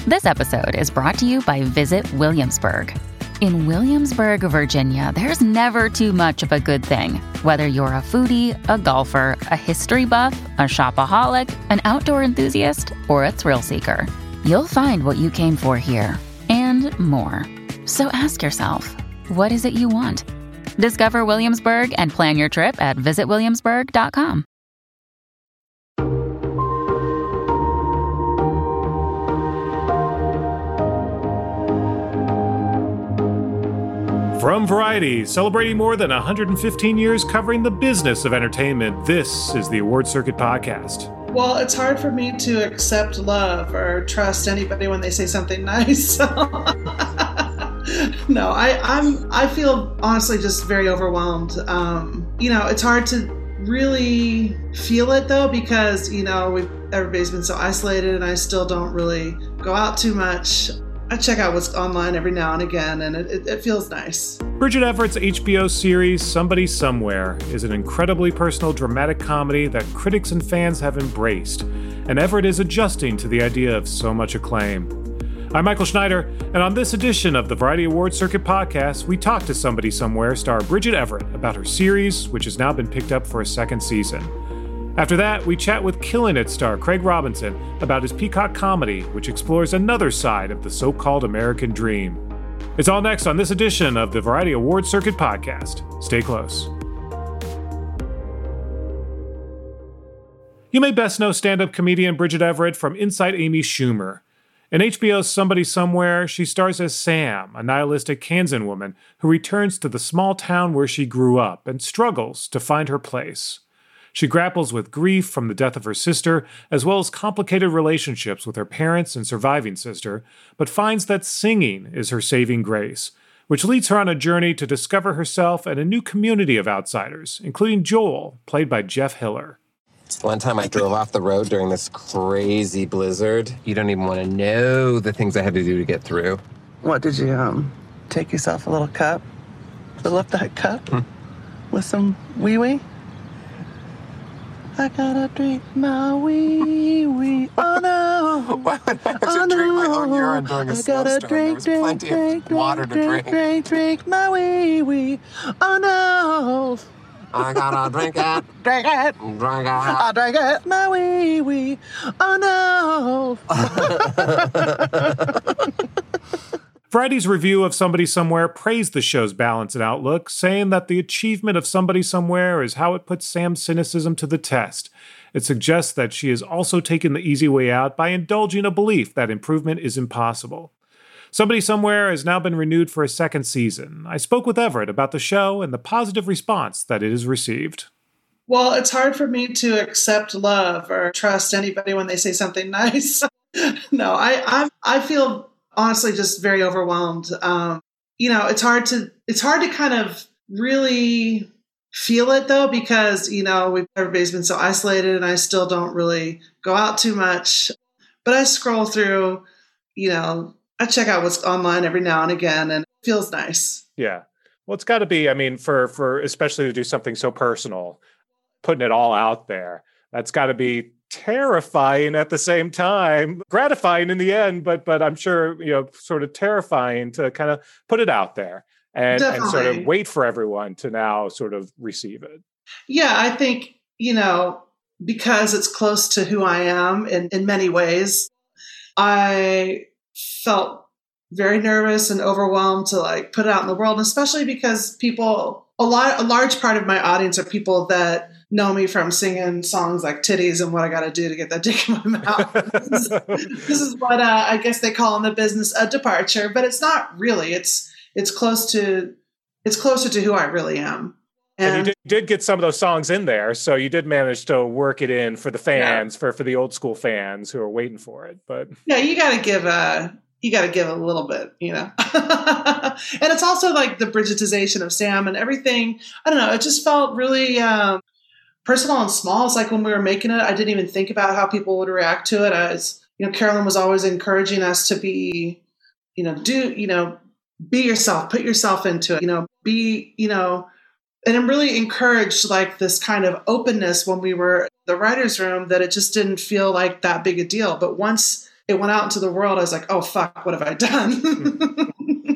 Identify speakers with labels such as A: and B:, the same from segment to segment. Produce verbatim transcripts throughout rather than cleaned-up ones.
A: This episode is brought to you by Visit Williamsburg. In Williamsburg, Virginia, there's never too much of a good thing. Whether you're a foodie, a golfer, a history buff, a shopaholic, an outdoor enthusiast, or a thrill seeker, you'll find what you came for here and more. So ask yourself, what is it you want? Discover Williamsburg and plan your trip at visit williamsburg dot com.
B: From Variety, celebrating more than one hundred fifteen years covering the business of entertainment, this is the Award Circuit Podcast.
C: Well, it's hard for me to accept love or trust anybody when they say something nice. So no, I, I'm. I feel honestly just very overwhelmed. Um, you know, it's hard to really feel it though because you know we've, everybody's been so isolated, and I still don't really go out too much. I check out what's online every now and again, and it, it, it feels nice.
B: Bridget Everett's H B O series, Somebody Somewhere, is an incredibly personal dramatic comedy that critics and fans have embraced, and Everett is adjusting to the idea of so much acclaim. I'm Michael Schneider, and on this edition of the Variety Award Circuit Podcast, we talk to Somebody Somewhere star Bridget Everett about her series, which has now been picked up for a second season. After that, we chat with Killin' It star Craig Robinson about his Peacock comedy, which explores another side of the so-called American dream. It's all next on this edition of the Variety Award Circuit Podcast. Stay close. You may best know stand-up comedian Bridget Everett from Inside Amy Schumer. In H B O's Somebody Somewhere, she stars as Sam, a nihilistic Kansan woman who returns to the small town where she grew up and struggles to find her place. She grapples with grief from the death of her sister, as well as complicated relationships with her parents and surviving sister, but finds that singing is her saving grace, which leads her on a journey to discover herself and a new community of outsiders, including Joel, played by Jeff Hiller.
D: One time I drove off the road during this crazy blizzard. You don't even want to know the things I had to do to get through.
E: What, did you, um, take yourself a little cup? Fill up that cup hmm. with some wee-wee? I gotta drink my wee wee. Oh no!
D: Why would I have to
E: oh,
D: drink
E: no.
D: my own urine during a
E: I
D: snowstorm?
E: gotta drink,
D: There was
E: drink,
D: plenty
E: drink,
D: of water
E: drink,
D: to
E: drink,
D: drink.
E: drink, drink my wee wee. Oh no!
D: I gotta drink it.
E: Drink it.
D: Drink it.
E: I drink it. My wee wee. Oh no!
B: Variety's review of Somebody Somewhere praised the show's balance and outlook, saying that the achievement of Somebody Somewhere is how it puts Sam's cynicism to the test. It suggests that she has also taken the easy way out by indulging a belief that improvement is impossible. Somebody Somewhere has now been renewed for a second season. I spoke with Everett about the show and the positive response that it has received.
C: Well, it's hard for me to accept love or trust anybody when they say something nice. no, I I'm, I feel honestly just very overwhelmed. Um, you know, it's hard to it's hard to kind of really feel it though because you know we've, everybody's been so isolated, and I still don't really go out too much. But I scroll through, you know, I check out what's online every now and again, and it feels nice.
B: Yeah, well, it's got to be. I mean, for for especially to do something so personal, putting it all out there, that's got to be terrifying at the same time, gratifying in the end, but but I'm sure, you know, sort of terrifying to kind of put it out there and, and sort of wait for everyone to now sort of receive it.
C: Yeah, I think, you know, because it's close to who I am in, in many ways, I felt very nervous and overwhelmed to like put it out in the world, especially because people, a lot, a large part of my audience are people that know me from singing songs like Titties and What I Gotta Do to Get That Dick in My Mouth. this, is, this is what uh, I guess they call in the business a departure, but it's not really. It's it's close to it's closer to who I really am. And,
B: and you did, did get some of those songs in there, so you did manage to work it in for the fans, yeah. for for the old school fans who are waiting for it. But
C: yeah, you got to give a you got to give a little bit, you know. And it's also like the Bridgetization of Sam and everything. I don't know. It just felt really um, personal and small. It's like when we were making it, I didn't even think about how people would react to it. I was, you know, Carolyn was always encouraging us to be, you know, do, you know, be yourself, put yourself into it, you know, be, you know, and I'm really encouraged like this kind of openness when we were in the writer's room that it just didn't feel like that big a deal. But once it went out into the world, I was like, oh, fuck, what have I done?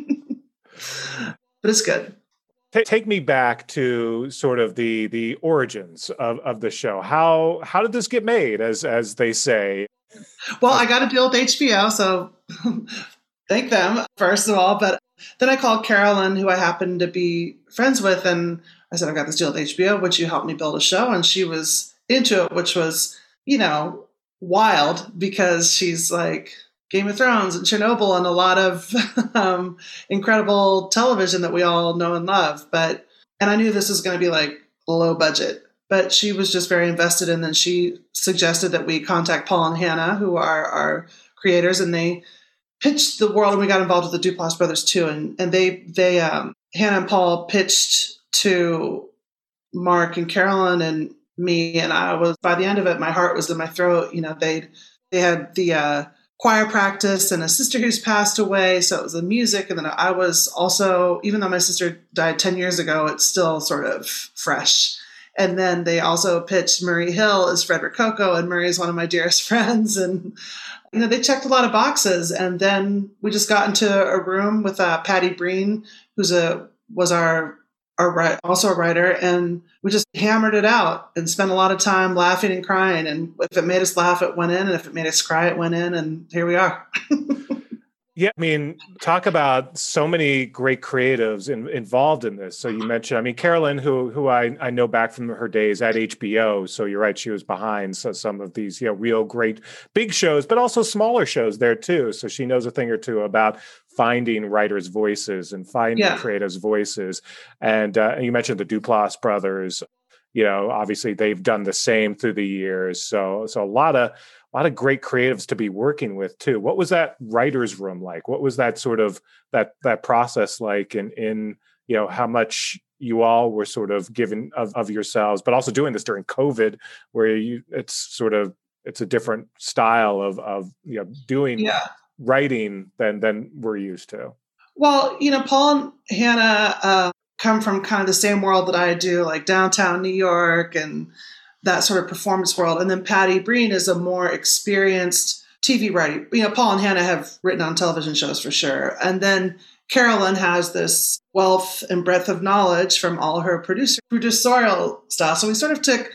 C: But it's good.
B: Take me back to sort of the the origins of, of the show. How how did this get made, as as they say?
C: Well, I got a deal with H B O, so thank them, first of all. But then I called Carolyn, who I happened to be friends with, and I said, I've got this deal with H B O. Would you help me build a show? And she was into it, which was, you know, wild because she's like Game of Thrones and Chernobyl and a lot of um, incredible television that we all know and love. But, and I knew this was going to be like low budget, but she was just very invested. And then she suggested that we contact Paul and Hannah, who are our creators, and they pitched the world, and we got involved with the Duplass brothers too. And, and they, they, um, Hannah and Paul pitched to Mark and Carolyn and me. And I was, by the end of it, my heart was in my throat. You know, they, they had the, uh, choir practice and a sister who's passed away. So it was the music. And then I was also, even though my sister died ten years ago, it's still sort of fresh. And then they also pitched Murray Hill as Frederick Coco, and Murray is one of my dearest friends. And, you know, they checked a lot of boxes. And then we just got into a room with uh, Patty Breen, who's a, was our, our, also a writer. And we just hammered it out and spent a lot of time laughing and crying. And if it made us laugh, it went in. And if it made us cry, it went in. And here we are.
B: Yeah, I mean, talk about so many great creatives in, involved in this. So you mentioned, I mean, Carolyn, who who I, I know back from her days at H B O. So you're right, she was behind so some of these, you know, real great big shows, but also smaller shows there too. So she knows a thing or two about finding writers' voices and finding yeah. creatives' voices. And uh, you mentioned the Duplass brothers. You know, obviously they've done the same through the years. So so a lot of A lot of great creatives to be working with too. What was that writer's room like? What was that sort of that that process like? And in, in you know, how much you all were sort of given of, of yourselves, but also doing this during COVID, where you it's sort of it's a different style of of you know doing
C: yeah.
B: writing than than we're used to.
C: Well, you know, Paul and Hannah uh, come from kind of the same world that I do, like downtown New York and that sort of performance world. And then Patty Breen is a more experienced T V writer. You know, Paul and Hannah have written on television shows for sure. And then Carolyn has this wealth and breadth of knowledge from all her producer, producerial stuff. So we sort of took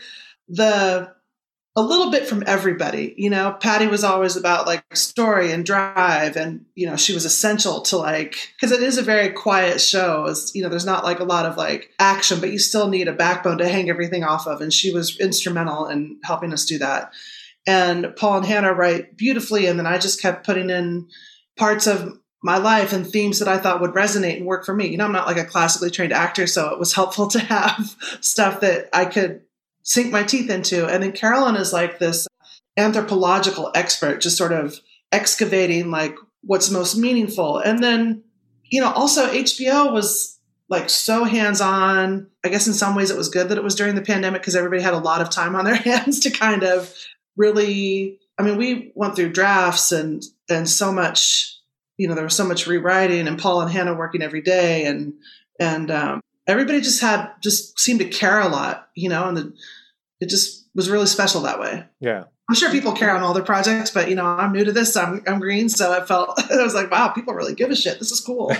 C: the, a little bit from everybody. You know, Patty was always about like story and drive. And, you know, she was essential to like, because it is a very quiet show. It's, you know, there's not like a lot of like action, but you still need a backbone to hang everything off of. And she was instrumental in helping us do that. And Paul and Hannah write beautifully. And then I just kept putting in parts of my life and themes that I thought would resonate and work for me. You know, I'm not like a classically trained actor, so it was helpful to have stuff that I could sink my teeth into. And then Carolyn is like this anthropological expert, just sort of excavating like what's most meaningful. And then, you know, also H B O was like so hands-on. I guess in some ways it was good that it was during the pandemic because everybody had a lot of time on their hands to kind of really, I mean, we went through drafts and, and so much, you know, there was so much rewriting and Paul and Hannah working every day. And, and, um, everybody just had, just seemed to care a lot, you know, and the, it just was really special that way.
B: Yeah.
C: I'm sure people care on all their projects, but, you know, I'm new to this. I'm, I'm green. So I felt, I was like, wow, people really give a shit. This is cool.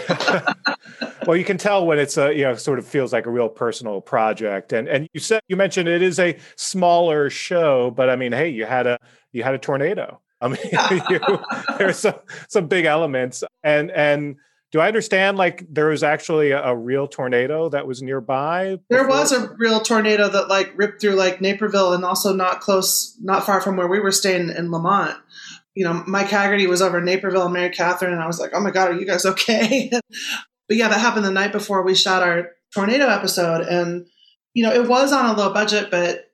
B: Well, you can tell when it's a, you know, sort of feels like a real personal project. And, and you said, you mentioned it is a smaller show, but I mean, hey, you had a, you had a tornado. I mean, you, there's some, some big elements and, and, do I understand, like, there was actually a, a real tornado that was nearby? Before?
C: There was a real tornado that, like, ripped through, like, Naperville and also not close, not far from where we were staying in Lamont. You know, Mike Haggerty was over in Naperville and Mary Catherine, and I was like, oh, my God, are you guys okay? But, yeah, that happened the night before we shot our tornado episode. And, you know, it was on a low budget, but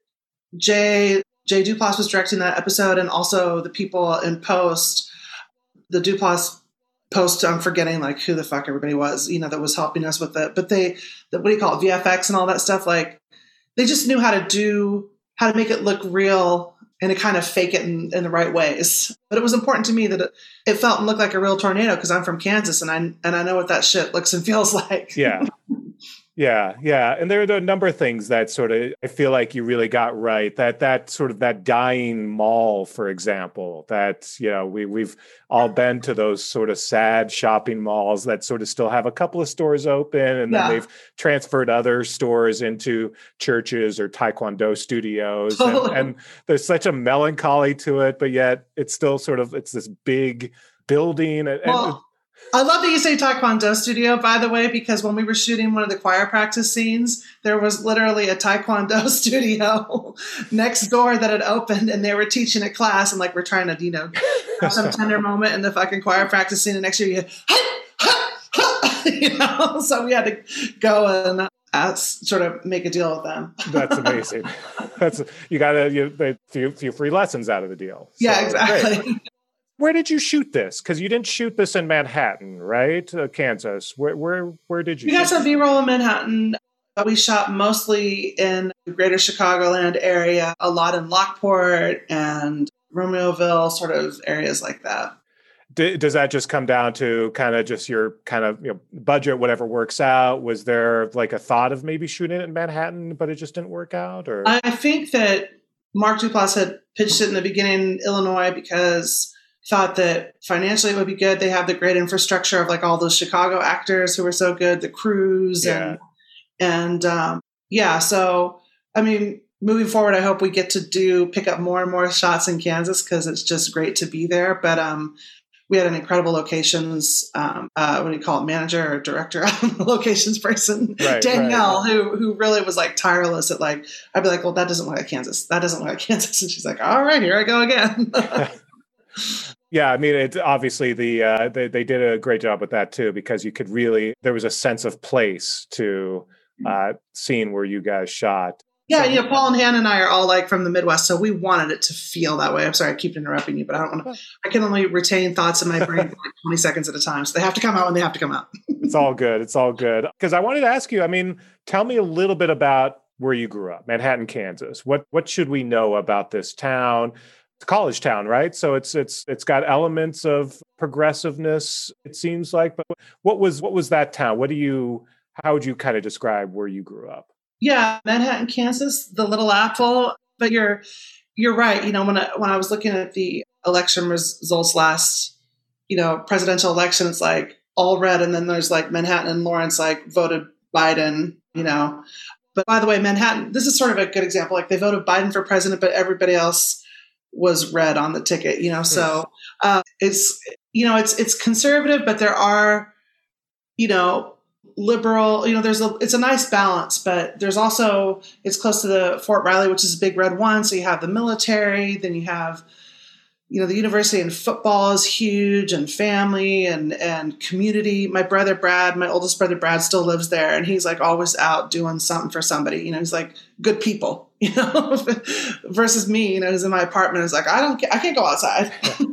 C: Jay, Jay Duplass was directing that episode, and also the people in post, the Duplass post, I'm forgetting like who the fuck everybody was, you know, that was helping us with it. But they, the, what do you call it, V F X and all that stuff. Like they just knew how to do, how to make it look real and to kind of fake it in, in the right ways. But it was important to me that it, it felt and looked like a real tornado because I'm from Kansas and I and I know what that shit looks and feels like.
B: Yeah. Yeah, yeah. And there are a number of things that sort of I feel like you really got right. That that sort of that dying mall, for example, that, you know, we we've all been to those sort of sad shopping malls that sort of still have a couple of stores open, and then
C: Yeah.
B: they've transferred other stores into churches or taekwondo studios.
C: Totally.
B: And, and there's such a melancholy to it, but yet it's still sort of it's this big building. And,
C: Well,
B: and
C: I love that you say Taekwondo studio, by the way, because when we were shooting one of the choir practice scenes, there was literally a Taekwondo studio next door that had opened, and they were teaching a class, and like we're trying to, you know, have some tender moment in the fucking choir practice scene, and next year you, ha, ha, ha, you know, so we had to go and uh, sort of make a deal with them.
B: That's amazing. That's you got to you they few few free lessons out of the deal.
C: Yeah,
B: So,
C: exactly.
B: great. Where did you shoot this? Because you didn't shoot this in Manhattan, right? Uh, Kansas. Where where where did you?
C: We got
B: shoot
C: some B-roll in Manhattan. But we shot mostly in the greater Chicagoland area, a lot in Lockport and Romeoville, sort of areas like that.
B: D- does that just come down to kind of just your kind of, you know, budget, whatever works out? Was there like a thought of maybe shooting it in Manhattan, but it just didn't work out? Or
C: I think that Mark Duplass had pitched it in the beginning in Illinois because thought that financially it would be good. They have the great infrastructure of like all those Chicago actors who were so good, the crews
B: Yeah.
C: and and um, yeah. So I mean, moving forward, I hope we get to do pick up more and more shots in Kansas because it's just great to be there. But um, we had an incredible locations. Um, uh, what do you call it, manager or director, locations person,
B: Right,
C: Danielle,
B: right.
C: who who really was like tireless at like. I'd be like, well, that doesn't look like Kansas. That doesn't look like Kansas, and she's like, all right, here I go again.
B: Yeah, I mean, it's obviously the uh, they they did a great job with that too, because you could really there was a sense of place to uh, seeing where you guys shot.
C: Yeah, you know, Paul and Hannah and I are all like from the Midwest, so we wanted it to feel that way. I'm sorry, I keep interrupting you, but I don't want to. I can only retain thoughts in my brain for like twenty seconds at a time, so they have to come out when they have to come out.
B: It's all good. It's all good. Because I wanted to ask you, I mean, tell me a little bit about where you grew up, Manhattan, Kansas. What what should we know about this town? It's a college town, right? So it's it's it's got elements of progressiveness, it seems like. But what was what was that town? What do you how would you kind of describe where you grew up?
C: Yeah, Manhattan, Kansas, the Little Apple. But you're you're right. You know, when I when I was looking at the election results last, you know, presidential election, it's like all red, and then there's like Manhattan and Lawrence like voted Biden. You know, but by the way, Manhattan. This is sort of a good example. Like they voted Biden for president, but everybody else was red on the ticket. You know, so uh, it's you know it's it's conservative, but there are you know. liberal, you know, there's a, it's a nice balance, but there's also, it's close to the Fort Riley, which is a big red one. So you have the military, then you have, you know, the university, and football is huge, and family and, and community. My brother, Brad, my oldest brother, Brad, still lives there, and he's like always out doing something for somebody, you know, he's like good people, you know, versus me, you know, who's in my apartment is like, I don't, I can't go outside.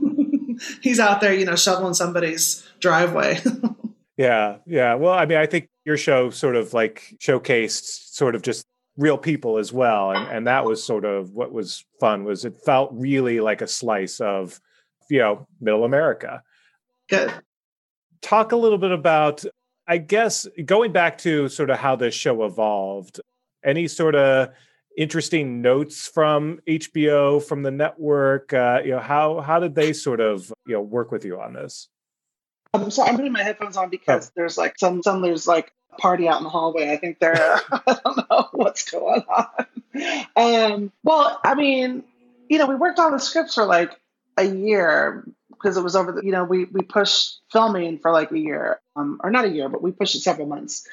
C: He's out there, you know, shoveling somebody's driveway.
B: Yeah, yeah. Well, I mean, I think your show sort of like showcased sort of just real people as well. And, and that was sort of what was fun, was it felt really like a slice of, you know, middle America.
C: Good.
B: Talk a little bit about, I guess, going back to sort of how this show evolved, any sort of interesting notes from H B O, from the network, uh, you know, how, how did they sort of, you know, work with you on this?
C: Um, so I'm putting my headphones on because there's like some, some there's like a party out in the hallway. I think they're, I don't know what's going on. Um, well, I mean, you know, we worked on the scripts for like a year because it was over the, you know, we, we pushed filming for like a year, um, or not a year, but we pushed it several months.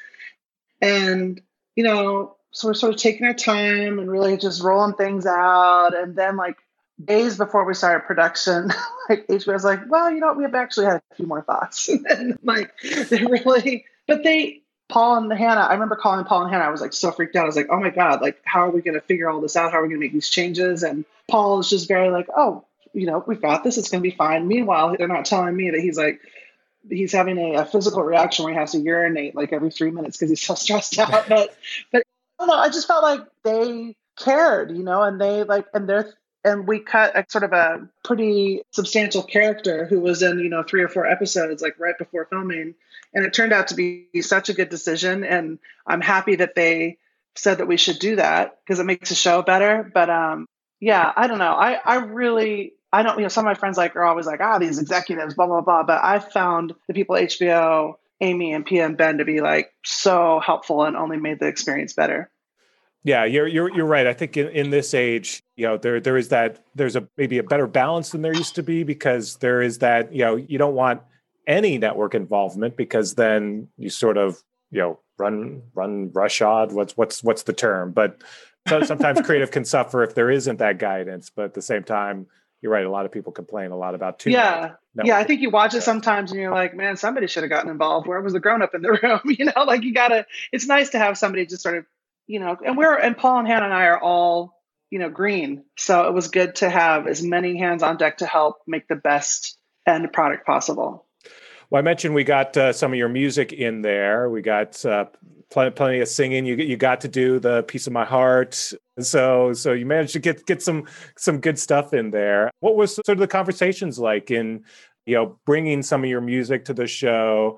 C: And, you know, so we're sort of taking our time and really just rolling things out. And then like, days before we started production, like H B O was like, well, you know what, we have actually had a few more thoughts. And like, they really, but they, Paul and Hannah, I remember calling Paul and Hannah, I was like so freaked out. I was like, oh my God, like, how are we going to figure all this out? How are we going to make these changes? And Paul is just very like, oh, you know, we've got this, it's going to be fine. Meanwhile, they're not telling me that he's like, he's having a, a physical reaction where he has to urinate like every three minutes because he's so stressed out. But, but I don't know, I just felt like they cared, you know, and they like, and they're, and we cut a sort of a pretty substantial character who was in, you know, three or four episodes, like right before filming. And it turned out to be such a good decision. And I'm happy that they said that we should do that because it makes the show better. But um, yeah, I don't know. I, I really, I don't, you know, some of my friends like are always like, ah, these executives, blah, blah, blah. But I found the people at H B O, Amy and P M Ben, to be like so helpful and only made the experience better.
B: Yeah, you're you're you're right. I think in, in this age, you know, there there is that there's a maybe a better balance than there used to be, because there is that, you know, you don't want any network involvement because then you sort of, you know, run run roughshod. What's what's what's the term? But so sometimes creative can suffer if there isn't that guidance. But at the same time, you're right. A lot of people complain a lot about too.
C: Yeah, yeah. I think you watch it sometimes and you're like, man, somebody should have gotten involved. Where was the grown up in the room? You know, like you gotta. It's nice to have somebody just sort of. You know, and we're, and Paul and Hannah and I are all, you know, green. So it was good to have as many hands on deck to help make the best end product possible.
B: Well, I mentioned we got uh, some of your music in there. We got uh, plenty, plenty of singing. You you got to do the Piece of My Heart. So so you managed to get get some some good stuff in there. What was sort of the conversations like in, you know, bringing some of your music to the show,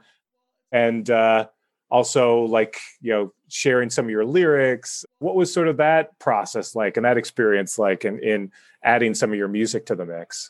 B: and uh, also like, you know, sharing some of your lyrics? What was sort of that process like and that experience like in, in adding some of your music to the mix?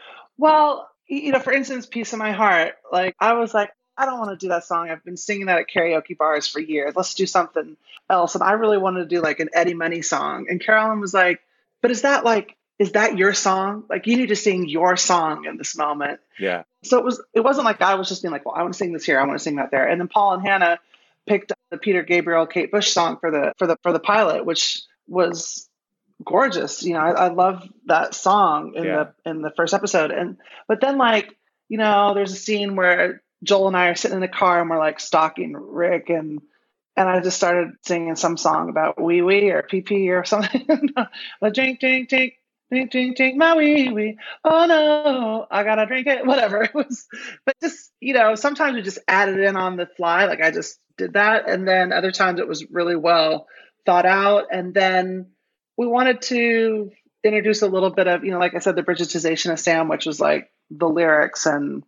C: Well, you know, for instance, Piece of My Heart, like I was like, I don't want to do that song. I've been singing that at karaoke bars for years. Let's do something else. And I really wanted to do like an Eddie Money song. And Carolyn was like, but is that like, is that your song? Like you need to sing your song in this moment.
B: Yeah.
C: So it was, it wasn't like I was just being like, well, I want to sing this here. I want to sing that there. And then Paul and Hannah picked up the Peter Gabriel, Kate Bush song for the for the for the pilot, which was gorgeous. You know, I, I love that song in yeah. the in the first episode. And but then like, you know, there's a scene where Joel and I are sitting in the car and we're like stalking Rick, and and I just started singing some song about wee wee or pee pee or something. Like drink, drink, drink, drink, drink, drink my wee wee. Oh no, I gotta drink it. Whatever it was, but just, you know, sometimes we just added in on the fly. Like I just did that, and then other times it was really well thought out. And then we wanted to introduce a little bit of, you know, like I said, the Bridgetization of Sam, which was like the lyrics and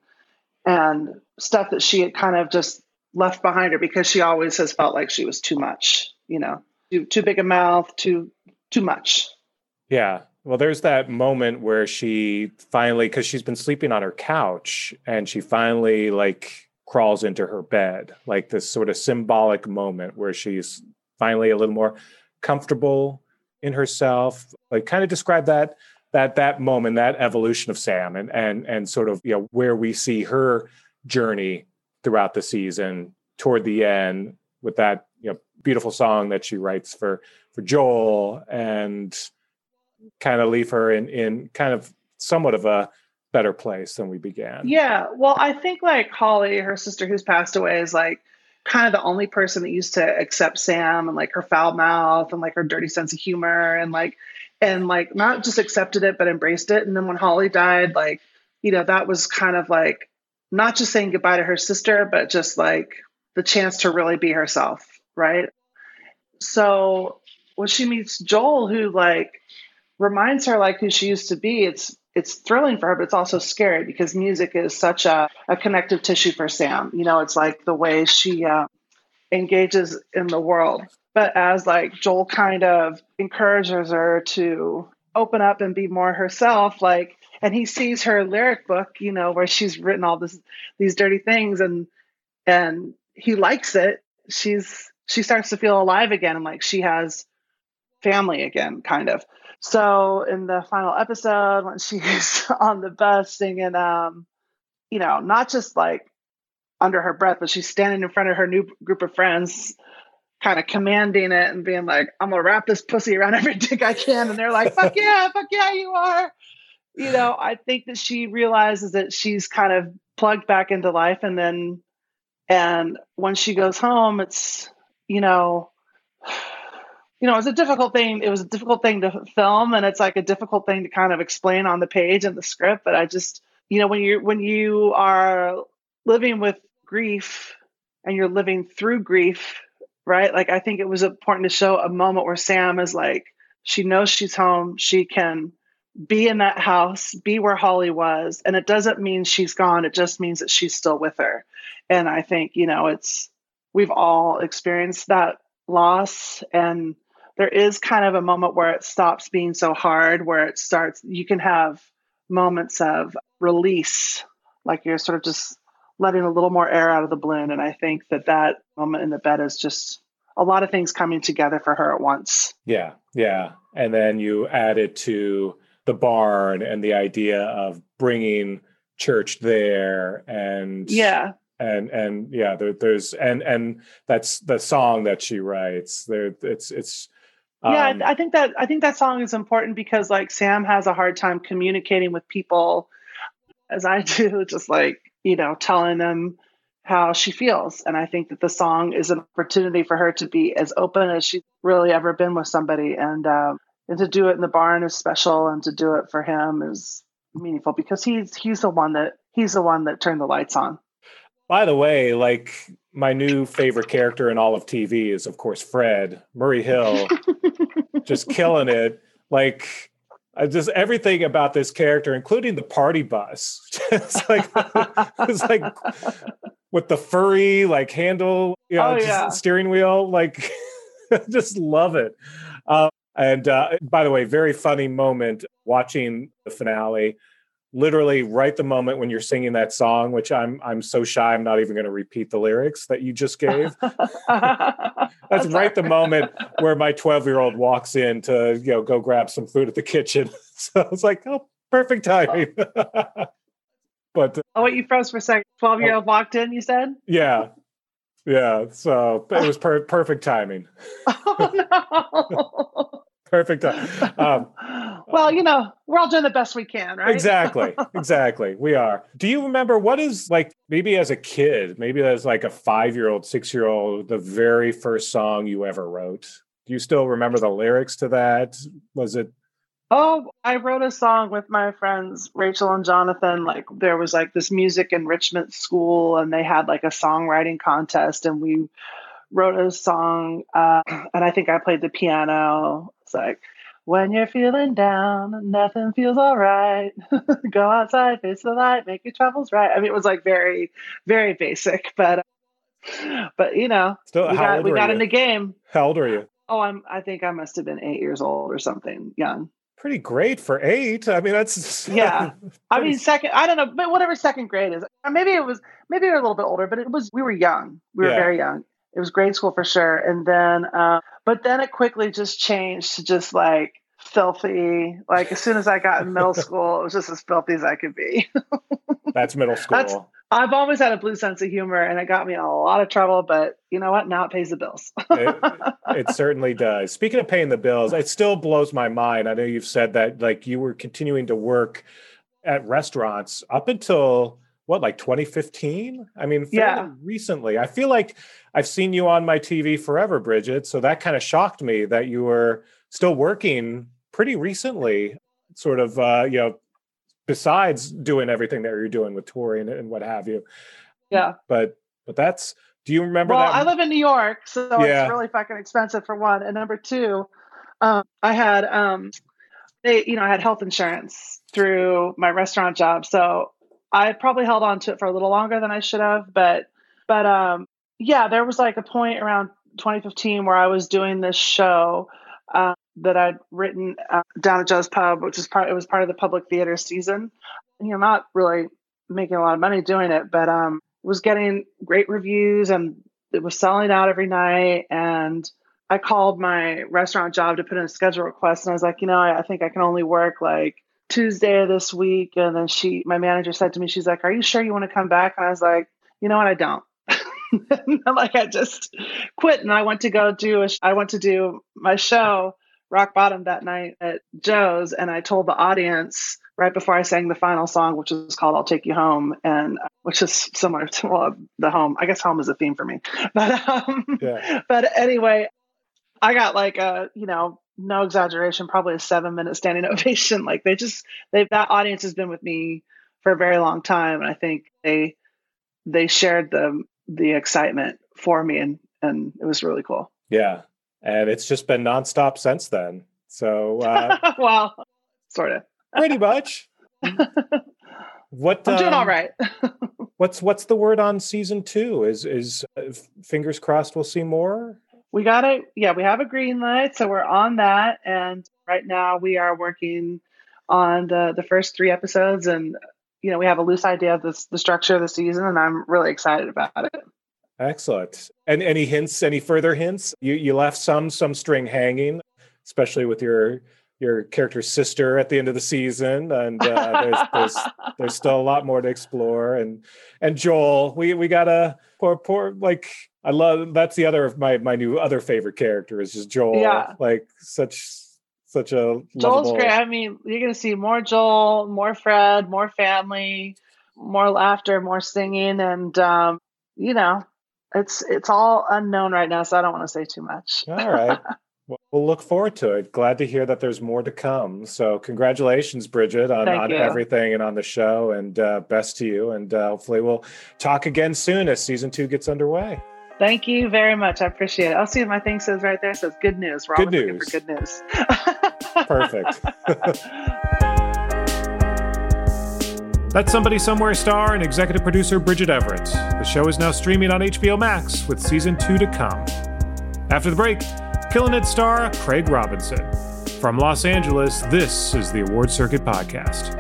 C: and stuff that she had kind of just left behind her because she always has felt like she was too much, you know, too too big a mouth, too too much.
B: Yeah. Well, there's that moment where she finally, because she's been sleeping on her couch, and she finally like crawls into her bed, like this sort of symbolic moment where she's finally a little more comfortable in herself. Like kind of describe that that that moment, that evolution of Sam, and and and sort of, you know, where we see her journey throughout the season toward the end with that, you know, beautiful song that she writes for for Joel, and kind of leave her in in kind of somewhat of a better place than we began.
C: Yeah. Well, I think like Holly, her sister who's passed away, is like kind of the only person that used to accept Sam and like her foul mouth and like her dirty sense of humor, and like, and like not just accepted it, but embraced it. And then when Holly died, like, you know, that was kind of like not just saying goodbye to her sister, but just like the chance to really be herself. Right. So when she meets Joel, who like reminds her like who she used to be, it's it's thrilling for her, but it's also scary because music is such a, a connective tissue for Sam. You know, it's like the way she uh, engages in the world. But as like Joel kind of encourages her to open up and be more herself, like, and he sees her lyric book, you know, where she's written all this, these dirty things, and and he likes it. She's she starts to feel alive again, and like she has family again, kind of. So in the final episode, when she's on the bus singing, um, you know, not just like under her breath, but she's standing in front of her new group of friends, kind of commanding it and being like, I'm going to wrap this pussy around every dick I can. And they're like, fuck yeah, fuck yeah, you are. You know, I think that she realizes that she's kind of plugged back into life. And then, and when she goes home, it's, you know, you know, it's a difficult thing. It was a difficult thing to film, and it's like a difficult thing to kind of explain on the page and the script. But I just, you know, when you when you are living with grief and you're living through grief, right? Like, I think it was important to show a moment where Sam is like, she knows she's home. She can be in that house, be where Holly was. And it doesn't mean she's gone. It just means that she's still with her. And I think, you know, it's, we've all experienced that loss. And there is kind of a moment where it stops being so hard, where it starts, you can have moments of release, like you're sort of just letting a little more air out of the balloon. And I think that that moment in the bed is just a lot of things coming together for her at once.
B: Yeah. Yeah. And then you add it to the barn and the idea of bringing church there, and
C: yeah,
B: and and yeah, there, there's and and that's the song that she writes. There, it's it's. Um,
C: yeah, I, I think that I think that song is important because like Sam has a hard time communicating with people, as I do, just like, you know, telling them how she feels. And I think that the song is an opportunity for her to be as open as she's really ever been with somebody, and. Um, And to do it in the barn is special, and to do it for him is meaningful because he's he's the one that he's the one that turned the lights on.
B: By the way, like my new favorite character in all of T V is, of course, Fred Murray Hill, just killing it. Like I just everything about this character, including the party bus, it's like it's like with the furry like handle, you know,
C: oh,
B: just
C: yeah.
B: steering wheel. Like, just love it. Um, And uh, by the way, very funny moment watching the finale. Literally, right the moment when you're singing that song, which I'm I'm so shy, I'm not even going to repeat the lyrics that you just gave. That's right the moment where my twelve-year-old walks in to you know go grab some food at the kitchen. So it's like, oh, perfect timing. But uh,
C: oh, wait, you froze for a second. twelve-year-old oh. walked in. You said,
B: yeah. Yeah, so it was per- perfect timing.
C: Oh, no.
B: Perfect time. Um,
C: well, you know, we're all doing the best we can, right?
B: Exactly, exactly. We are. Do you remember what is like, maybe as a kid, maybe as like a five-year-old, six-year-old, the very first song you ever wrote? Do you still remember the lyrics to that? Was it?
C: Oh, I wrote a song with my friends, Rachel and Jonathan. Like there was like this music enrichment school and they had like a songwriting contest and we wrote a song. Uh, and I think I played the piano. It's like, when you're feeling down, nothing feels all right. Go outside, face the light, make your troubles right. I mean, it was like very, very basic, but, but you know,
B: Still,
C: we got, we got
B: you?
C: in the game.
B: How old are you?
C: Oh, I'm, I think I must have been eight years old or something, young.
B: Pretty great for eight. I mean, that's
C: yeah.
B: pretty...
C: I mean, second. I don't know, but whatever second grade is. Or maybe it was. Maybe we were a little bit older, but it was. We were young. We were yeah. very young. It was grade school for sure. And then, uh, but then it quickly just changed to just like filthy. Like as soon as I got in middle school, it was just as filthy as I could be.
B: That's middle school. That's,
C: I've always had a blue sense of humor, and it got me in a lot of trouble. But you know what? Now it pays the bills.
B: it, it certainly does. Speaking of paying the bills, it still blows my mind. I know you've said that like you were continuing to work at restaurants up until what, like twenty fifteen? I mean, fairly
C: yeah.
B: recently. I feel like I've seen you on my T V forever, Bridget. So that kind of shocked me that you were still working pretty recently, sort of, uh, you know, besides doing everything that you're doing with touring and what have you.
C: Yeah.
B: But, but that's, do you remember
C: well,
B: that?
C: I live in New York, so
B: yeah.
C: it's really fucking expensive for one. And number two, um, I had, um, they, you know, I had health insurance through my restaurant job. So I probably held on to it for a little longer than I should have, but, but, um, yeah, there was like a point around twenty fifteen where I was doing this show, uh, that I'd written uh, down at Joe's Pub, which is part, it was part of the public theater season. You know, not really making a lot of money doing it, but um, was getting great reviews and it was selling out every night. And I called my restaurant job to put in a schedule request. And I was like, you know, I, I think I can only work like Tuesday of this week. And then she, my manager said to me, she's like, are you sure you want to come back? And I was like, you know what? I don't. Like I just quit and I went to go do, a, I went to do my show Rock Bottom that night at Joe's, and I told the audience right before I sang the final song, which is called I'll Take You Home, and which is similar to well, the home. I guess home is a theme for me. But um, yeah. But anyway, I got like a, you know, no exaggeration, probably a seven minute standing ovation. Like they just, they that audience has been with me for a very long time. And I think they they shared the the excitement for me, and and it was really cool.
B: Yeah. And it's just been nonstop since then. So, uh,
C: well, sort of.
B: Pretty much. What
C: I'm doing
B: um,
C: all right.
B: what's what's the word on season two? Is is uh, fingers crossed we'll see more?
C: We got it. Yeah, we have a green light, so we're on that. And right now we are working on the the first three episodes, and you know we have a loose idea of this, the structure of the season, and I'm really excited about it.
B: Excellent. And any hints? Any further hints? You you left some some string hanging, especially with your your character's sister at the end of the season, and uh, there's, there's there's still a lot more to explore. And and Joel, we we gotta poor poor like I love that's the other of my my new other favorite character is just Joel.
C: Yeah.
B: Like such such a
C: Joel's
B: lovable...
C: great. I mean, you're gonna see more Joel, more Fred, more family, more laughter, more singing, and um, you know, it's it's all unknown right now, so I don't want to say too much.
B: All right. Well, we'll look forward to it. Glad to hear that there's more to come. So congratulations, Bridget, on, on everything and on the show, and uh, best to you. And uh, hopefully we'll talk again soon as season two gets underway.
C: Thank you very much. I appreciate it. I'll see if my thing says right there. It says good news. We're
B: good
C: always
B: news.
C: looking for good news.
B: Perfect. That's Somebody Somewhere star and executive producer Bridget Everett. The show is now streaming on H B O Max with season two to come. After the break, Killing It star Craig Robinson. From Los Angeles, this is the Award Circuit Podcast.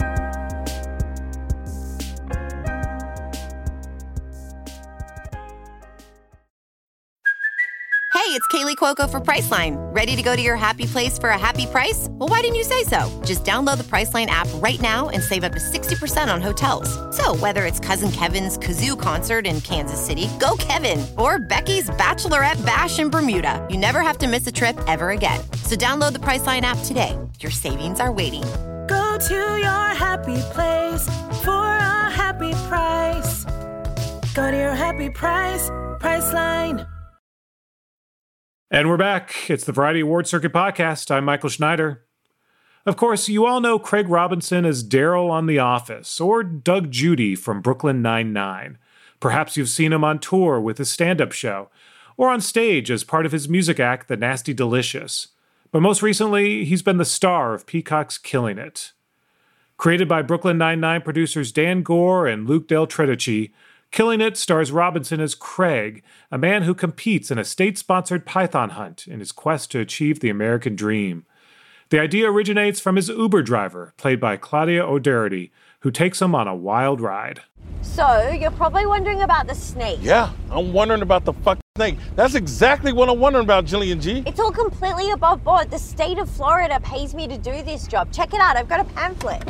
F: Hey, it's Kaylee Cuoco for Priceline. Ready to go to your happy place for a happy price? Well, why didn't you say so? Just download the Priceline app right now and save up to sixty percent on hotels. So whether it's Cousin Kevin's Kazoo Concert in Kansas City, go Kevin, or Becky's Bachelorette Bash in Bermuda, you never have to miss a trip ever again. So download the Priceline app today. Your savings are waiting.
G: Go to your happy place for a happy price. Go to your happy price, Priceline.
B: And we're back. It's the Variety Award Circuit Podcast. I'm Michael Schneider. Of course, you all know Craig Robinson as Daryl on The Office, or Doug Judy from Brooklyn Nine-Nine. Perhaps you've seen him on tour with his stand-up show, or on stage as part of his music act, The Nasty Delicious. But most recently, he's been the star of Peacock's Killing It. Created by Brooklyn Nine-Nine producers Dan Gore and Luke Del Tredici, Killing It stars Robinson as Craig, a man who competes in a state-sponsored python hunt in his quest to achieve the American dream. The idea originates from his Uber driver, played by Claudia O'Doherty, who takes him on a wild ride.
H: So, you're probably wondering about the snake.
I: Yeah, I'm wondering about the fucking snake. That's exactly what I'm wondering about, Jillian G.
H: It's all completely above board. The state of Florida pays me to do this job. Check it out, I've got a pamphlet.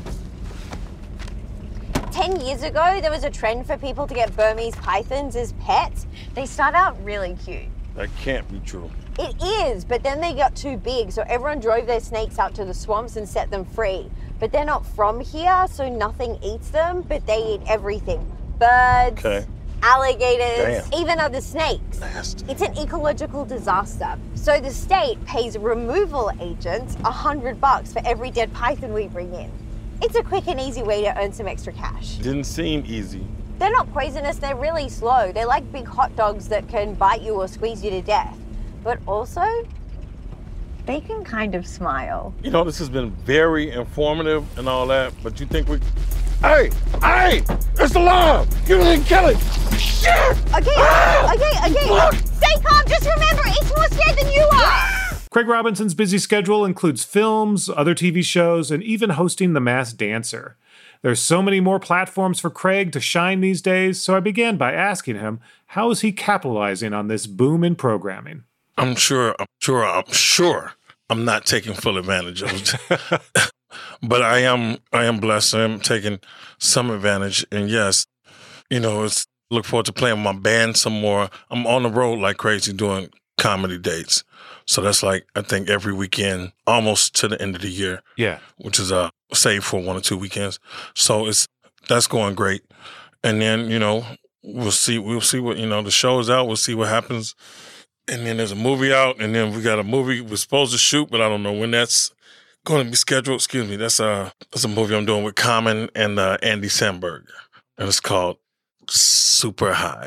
H: Ten years ago, there was a trend for people to get Burmese pythons as pets. They start out really cute.
I: That can't be true.
H: It is, but then they got too big, so everyone drove their snakes out to the swamps and set them free. But they're not from here, so nothing eats them, but they eat everything. Birds,
I: okay.
H: alligators,
I: Damn.
H: even other snakes.
I: Nasty.
H: It's an ecological disaster. So the state pays removal agents a hundred bucks for every dead python we bring in. It's a quick and easy way to earn some extra cash.
I: Didn't seem easy.
H: They're not poisonous, they're really slow. They're like big hot dogs that can bite you or squeeze you to death. But also, they can kind of smile.
I: You know, this has been very informative and all that, but you think we... Hey! Hey! It's alive! You didn't kill it! Shit!
H: Okay,
I: ah!
H: okay, okay.
I: Look!
H: Stay calm, just remember, it's more scared than you are!
B: Craig Robinson's busy schedule includes films, other T V shows, and even hosting The Masked Dancer. There's so many more platforms for Craig to shine these days, so I began by asking him, how is he capitalizing on this boom in programming?
I: I'm sure, I'm sure, I'm sure I'm not taking full advantage of it. But I am, I am blessed. I am taking some advantage. And yes, you know, it's look forward to playing with my band some more. I'm on the road like crazy doing comedy dates. So that's like, I think every weekend, almost to the end of the year.
B: Yeah.
I: Which is uh, saved for one or two weekends. So it's, that's going great. And then, you know, we'll see, we'll see what, you know, the show is out. We'll see what happens. And then there's a movie out. And then we got a movie we're supposed to shoot, but I don't know when that's going to be scheduled. Excuse me. That's a, that's a movie I'm doing with Common and uh, Andy Samberg. And it's called Super High.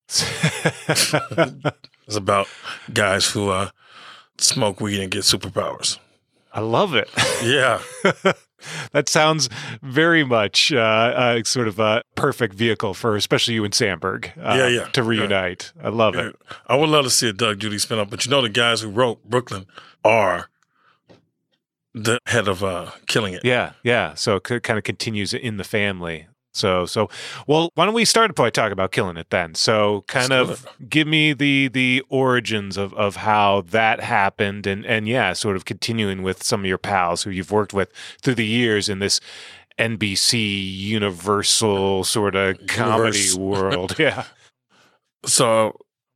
I: It's about guys who uh, smoke weed and get superpowers.
B: I love it.
I: Yeah.
B: That sounds very much uh, uh, sort of a perfect vehicle for especially you and Sandberg uh,
I: yeah, yeah,
B: to reunite. Yeah. I love
I: yeah.
B: it.
I: I would love to see a Doug Judy spinoff, but you know the guys who wrote Brooklyn are the head of uh, Killing It.
B: Yeah, yeah. So it kind of continues in the family. So, so well, why don't we start by talking about Killing It then? So kind of give me the the origins of, of how that happened and, and yeah, sort of continuing with some of your pals who you've worked with through the years in this N B C Universal sort of comedy
I: Universe.
B: world. Yeah.
I: So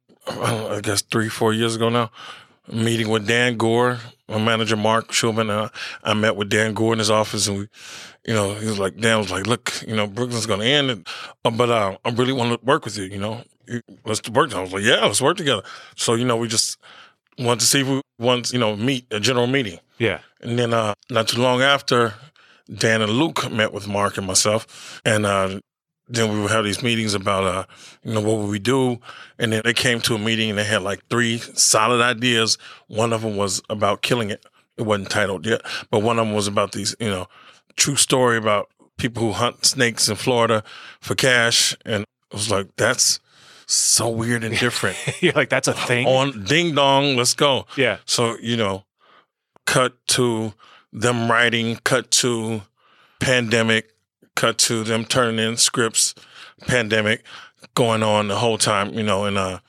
I: I guess three, four years ago now, meeting with Dan Gore, my manager, Mark Schulman. Uh, I met with Dan Gore in his office, and we, you know, he was like, Dan was like, look, you know, Brooklyn's going to end, and, uh, but uh, I really want to work with you, you know. Let's work. I was like, yeah, let's work together. So, you know, we just wanted to see if we wanted, you know, meet, a general meeting.
B: Yeah.
I: And then uh, not too long after, Dan and Luke met with Mark and myself, and uh, then we would have these meetings about, uh, you know, what would we do? And then they came to a meeting and they had like three solid ideas. One of them was about Killing It. It wasn't titled yet, but one of them was about these, you know, true story about people who hunt snakes in Florida for cash. And it was like, that's so weird and different.
B: You're like, that's a thing?
I: On ding dong, let's go.
B: Yeah.
I: So, you know, cut to them writing, cut to pandemic, cut to them turning in scripts, pandemic going on the whole time, you know, and uh,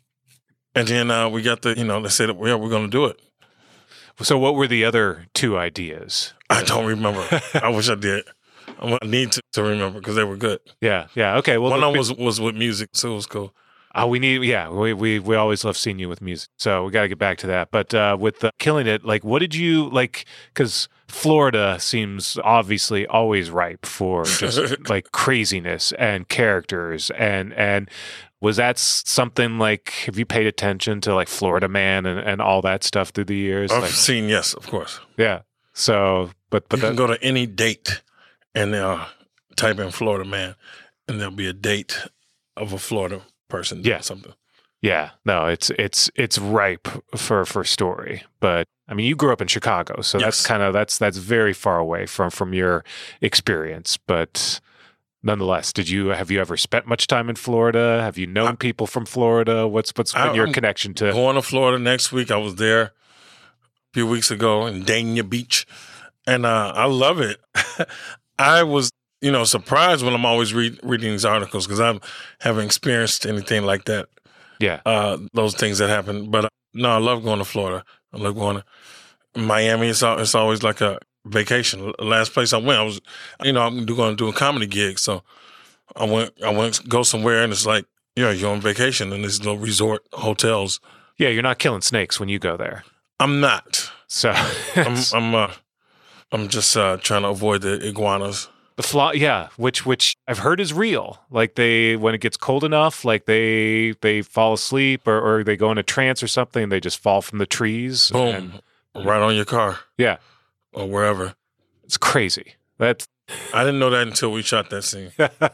I: and then uh, we got the, you know, they said, yeah, we're going to do it.
B: So what were the other two ideas?
I: I don't remember. I wish I did. I need to, to remember because they were good.
B: Yeah, yeah. Okay. Well,
I: one of them was, was with music, so it was cool.
B: Oh, we need, yeah, we, we, we always love seeing you with music. So we got to get back to that. But uh, with the Killing It, like, what did you, like, because Florida seems obviously always ripe for just like craziness and characters. And, and was that something like, have you paid attention to like Florida Man and, and all that stuff through the years?
I: I've
B: like,
I: seen, yes, of course.
B: Yeah. So, but, but
I: you
B: that,
I: can go to any date and uh, type in Florida Man and there'll be a date of a Florida person doing
B: yeah.
I: something.
B: Yeah, no, it's it's it's ripe for for story. But I mean, you grew up in Chicago, so
I: yes.
B: that's kind of that's that's very far away from from your experience. But nonetheless, did you have you ever spent much time in Florida? Have you known I, people from Florida? What's what's been I, your I'm connection to
I: going to Florida next week? I was there a few weeks ago in Dania Beach, and uh, I love it. I was. You know, surprised when I'm always read, reading these articles because I haven't experienced anything like that.
B: Yeah.
I: Uh, those things that happen. But uh, no, I love going to Florida. I love going to Miami. It's, it's always like a vacation. The last place I went, I was, you know, I'm going to do a comedy gig. So I went, I went to go somewhere and it's like, yeah, you're on vacation and there's no resort hotels.
B: Yeah, you're not killing snakes when you go there.
I: I'm not.
B: So
I: I'm, I'm, uh, I'm just uh, trying to avoid the iguanas.
B: The flaw, yeah, which which I've heard is real. Like they, when it gets cold enough, like they they fall asleep or, or they go in a trance or something. They just fall from the trees.
I: Boom, and, right on your car.
B: Yeah,
I: or wherever.
B: It's crazy. That's
I: I didn't know that until we shot that scene.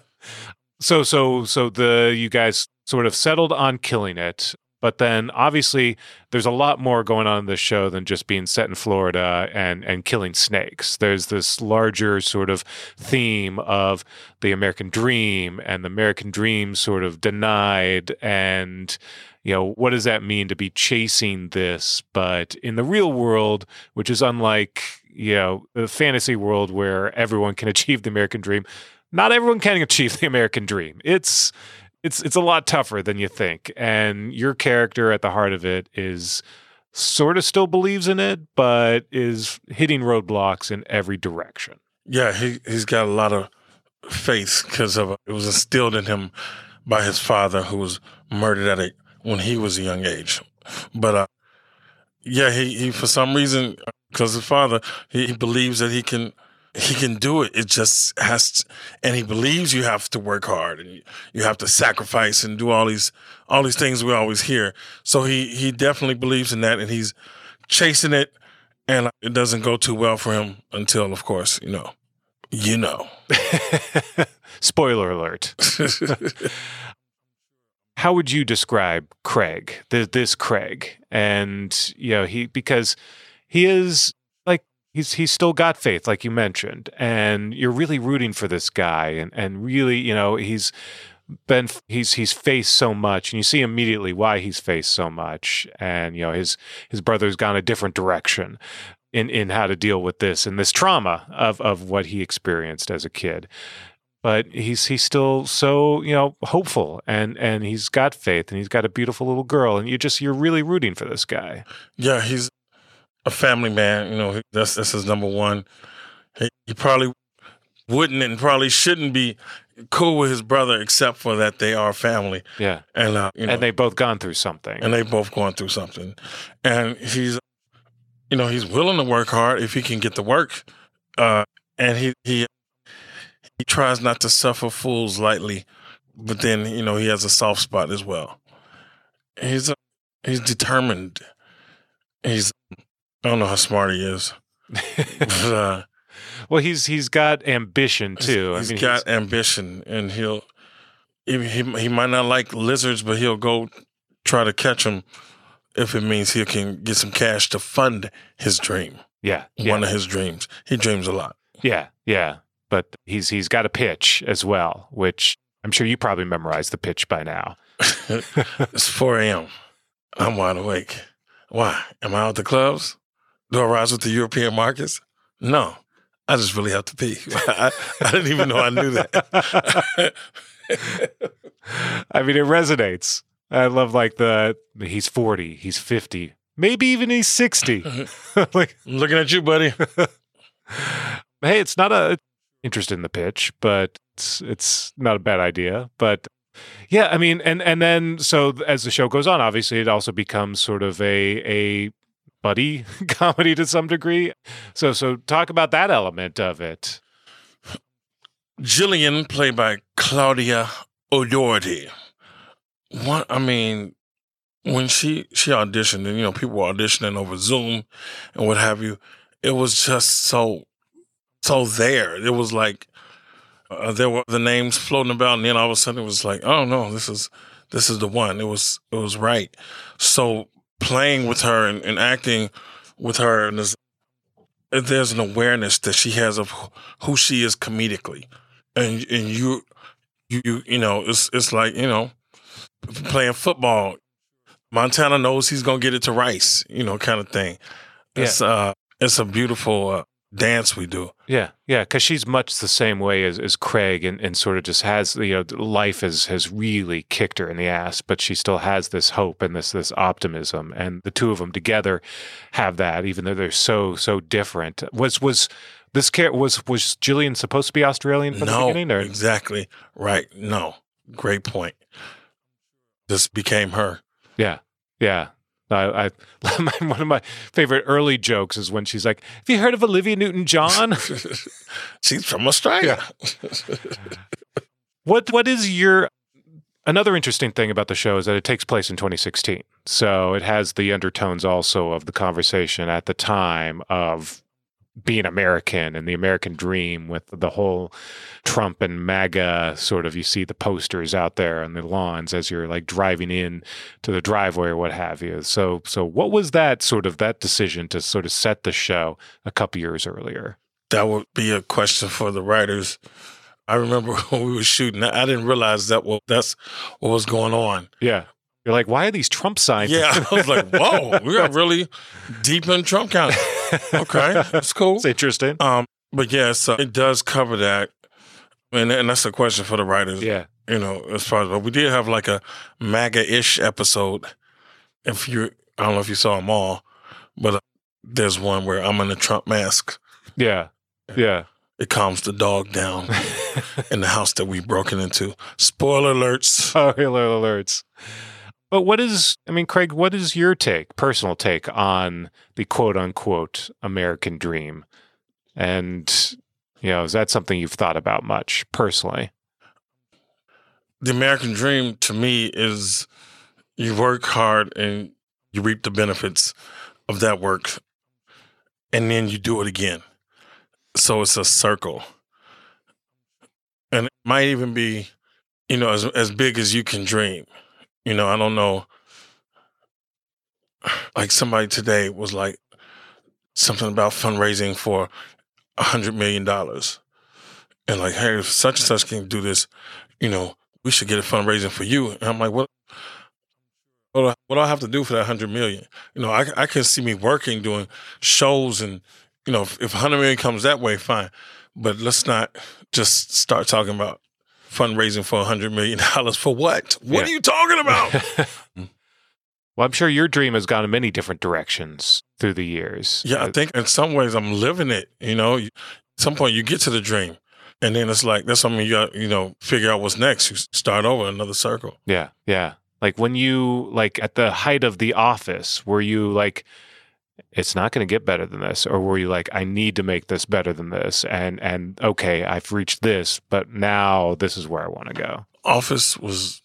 B: so so so the you guys sort of settled on Killing It. But then, obviously, there's a lot more going on in this show than just being set in Florida and, and killing snakes. There's this larger sort of theme of the American dream and the American dream sort of denied. And, you know, what does that mean to be chasing this? But in the real world, which is unlike, you know, the fantasy world where everyone can achieve the American dream, not everyone can achieve the American dream. It's... It's it's a lot tougher than you think, and your character at the heart of it is sort of still believes in it, but is hitting roadblocks in every direction.
I: Yeah, he he's got a lot of faith because of it was instilled in him by his father, who was murdered at a when he was a young age. But uh, yeah, he, he for some reason because his father he, he believes that he can. He can do it. It just has to, and he believes you have to work hard and you, you have to sacrifice and do all these all these things we always hear. So he he definitely believes in that and he's chasing it and it doesn't go too well for him until, of course, you know, you know.
B: Spoiler alert. How would you describe Craig, this, this Craig? And, you know, he, because he is, he's he's still got faith, like you mentioned, and you're really rooting for this guy, and and really, you know, he's been he's he's faced so much, and you see immediately why he's faced so much, and you know his his brother's gone a different direction in in how to deal with this and this trauma of of what he experienced as a kid. But he's he's still so, you know, hopeful, and and he's got faith, and he's got a beautiful little girl, and you just you're really rooting for this guy.
I: Yeah, he's a family man. You know, that's that's his number one. He, he probably wouldn't and probably shouldn't be cool with his brother, except for that they are family.
B: Yeah,
I: and uh, you know,
B: and they both gone through something,
I: and they both gone through something, and he's, you know, he's willing to work hard if he can get the work, uh, and he he he tries not to suffer fools lightly, but then you know he has a soft spot as well. He's a, he's determined. He's I don't know how smart he is, but, uh,
B: well, he's he's got ambition too.
I: He's
B: I mean,
I: got
B: he's,
I: ambition, and he'll he, he he might not like lizards, but he'll go try to catch them if it means he can get some cash to fund his dream.
B: Yeah,
I: one
B: yeah.
I: of his dreams. He dreams a lot.
B: Yeah, yeah. But he's he's got a pitch as well, which I'm sure you probably memorized the pitch by now.
I: It's four a.m. I'm wide awake. Why? Am I out the clubs? Do I rise with the European markets? No. I just really have to pee. I, I didn't even know I knew that.
B: I mean, it resonates. I love like the he's forty, he's fifty, maybe even he's sixty. Like,
I: I'm looking at you, buddy.
B: Hey, it's not a interested in the pitch, but it's it's not a bad idea. But yeah, I mean, and and then so as the show goes on, obviously it also becomes sort of a a buddy comedy to some degree. So so talk about that element of it.
I: Jillian, played by Claudia O'Doherty. What I mean, when she she auditioned, and you know people were auditioning over Zoom and what have you, it was just so so there. It was like uh, there were the names floating about, and then all of a sudden it was like, oh no, this is this is the one. It was it was right. So playing with her and, and acting with her, and there's, there's an awareness that she has of who she is comedically, and and you you you, you know it's it's like you know playing football. Montana knows he's gonna get it to Rice, you know, kind of thing. It's yeah. uh it's a beautiful uh, dance we do.
B: Yeah, yeah, because she's much the same way as, as Craig, and, and sort of just has, you know, life has has really kicked her in the ass, but she still has this hope and this this optimism, and the two of them together have that, even though they're so so different. Was was this care was was Jillian supposed to be Australian from
I: no,
B: the beginning? Or?
I: Exactly right. No, great point. This became her.
B: Yeah, yeah. I, I one of my favorite early jokes is when she's like, "Have you heard of Olivia Newton-John?"
I: She's from Australia.
B: what What is your another interesting thing about the show is that it takes place in twenty sixteen, so it has the undertones also of the conversation at the time of being American and the American dream, with the whole Trump and MAGA sort of, you see the posters out there on the lawns as you're like driving in to the driveway or what have you. So, so what was that sort of, that decision to sort of set the show a couple years earlier?
I: That would be a question for the writers. I remember when we were shooting, I didn't realize that well, that's what was going on.
B: Yeah. You're like, why are these Trump signs?
I: Yeah, I was like, whoa, we got really deep in Trump County. Okay, that's cool.
B: It's interesting.
I: Um, but yeah, so it does cover that, and and that's a question for the writers.
B: Yeah,
I: you know, as far as, but we did have like a MAGA-ish episode. If you, I don't know if you saw them all, but uh, there's one where I'm in a Trump mask.
B: Yeah, yeah.
I: It calms the dog down in the house that we've broken into. Spoiler alerts.
B: Spoiler alerts. But what is, I mean, Craig, what is your take, personal take on the quote unquote American dream? And, you know, is that something you've thought about much personally?
I: The American dream to me is you work hard and you reap the benefits of that work, and then you do it again. So it's a circle. And it might even be, you know, as as big as you can dream. You know, I don't know. Like somebody today was like, something about fundraising for a hundred million dollars, and like, hey, if such and such can do this, you know, we should get a fundraising for you. And I'm like, what? What do I, what do I have to do for that hundred million? You know, I, I can see me working, doing shows, and you know, if, if a hundred million comes that way, fine. But let's not just start talking about fundraising for a hundred million dollars for what? What
J: Yeah.
I: are you talking about?
J: Well, I'm sure your dream has gone in many different directions through the years.
I: Yeah, I think in some ways I'm living it. You know, at some point you get to the dream, and then it's like that's something you got, you know, figure out what's next. You start over another circle.
J: Yeah, yeah. Like when you, like at the height of The Office, were you like, it's not going to get better than this? Or were you like, I need to make this better than this? And, and okay, I've reached this, but now this is where I want to go.
I: Office was,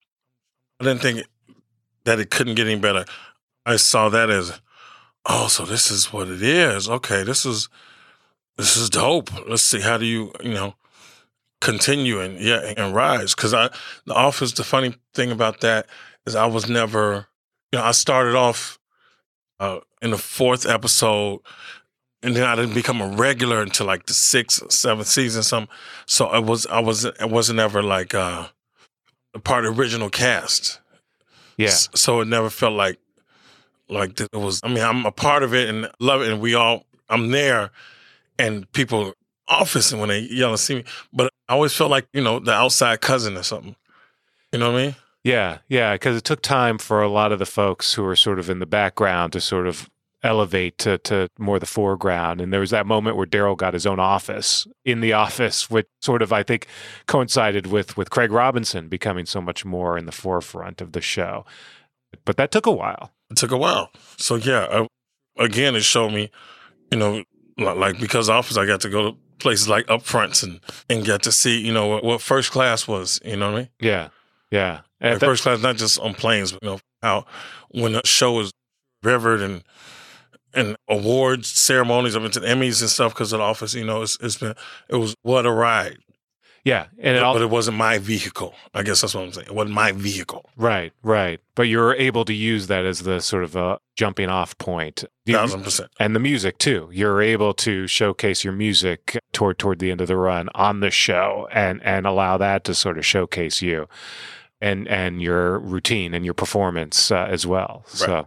I: I didn't think that it couldn't get any better. I saw that as, oh, so this is what it is. Okay, this is, this is dope. Let's see, how do you, you know, continue and yeah and rise? Because I, The Office, the funny thing about that is I was never, you know, I started off uh, in the fourth episode, and then I didn't become a regular until like the sixth, or seventh season. Some, so I was, I was, I wasn't ever like uh, a part of the original cast.
J: Yeah.
I: S- So it never felt like like it was. I mean, I'm a part of it and love it, and we all. I'm there, and people Office and when they yell and see me, but I always felt like, you know, the outside cousin or something. You know what I mean?
J: Yeah, yeah, because it took time for a lot of the folks who were sort of in the background to sort of elevate to, to more the foreground. And there was that moment where Daryl got his own office in The Office, which sort of, I think, coincided with, with Craig Robinson becoming so much more in the forefront of the show. But that took a while.
I: It took a while. So, yeah, I, again, it showed me, you know, li- like because Office, I got to go to places like Upfronts and, and get to see, you know, what, what first class was, you know what I mean?
J: Yeah, yeah. And
I: Like
J: if that-
I: first class, not just on planes, but, you know, how when a show is revered and and awards ceremonies, I've been to the Emmys and stuff because of The Office, you know, it's, it's been, it was what a ride.
J: yeah, and it
I: But,
J: all,
I: but it wasn't my vehicle. I guess that's what I'm saying. It wasn't my vehicle.
J: right, right. But you were able to use that as the sort of a jumping off point. You-
I: Thousand percent.
J: And the music too. You're able to showcase your music toward toward the end of the run on the show, and and allow that to sort of showcase you, and and your routine and your performance uh, as well. So,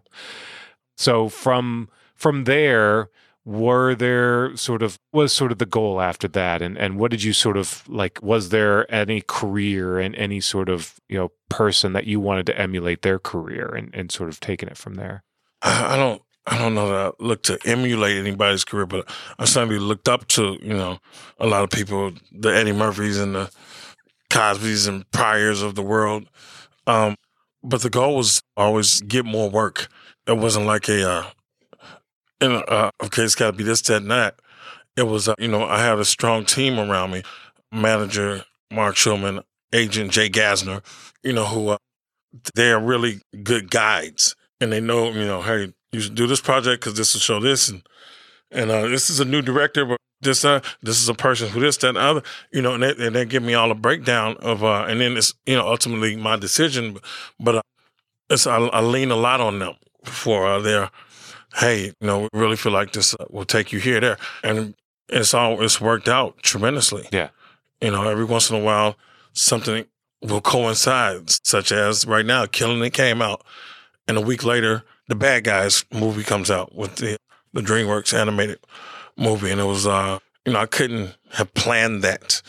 J: so from from there, were there sort of was sort of the goal after that, and and what did you sort of like? Was there any career and any sort of, you know, person that you wanted to emulate their career and and sort of taking it from there?
I: I, I don't. I don't know that I look to emulate anybody's career, but I certainly looked up to, you know, a lot of people, the Eddie Murphys and the Cosbys and Pryors of the world. Um, but the goal was always get more work. It wasn't like a, uh, you know, uh, okay, it's got to be this, that, and that. It was, uh, you know, I had a strong team around me. Manager Mark Schulman, agent Jay Gassner, you know, who uh, they're really good guides. And they know, you know, hey, you should do this project because this will show this. And and uh, this is a new director, but this uh, this is a person who this, that, and other. You know, and they, and they give me all a breakdown of, uh, and then it's, you know, ultimately my decision. But uh, it's I, I lean a lot on them for uh, their, hey, you know, we really feel like this uh, will take you here, there. And it's all, it's worked out tremendously.
J: Yeah.
I: You know, every once in a while, something will coincide, such as right now, Killing It came out. And a week later, The Bad Guys movie comes out with the, the DreamWorks animated movie. And it was, uh, you know, I couldn't have planned that.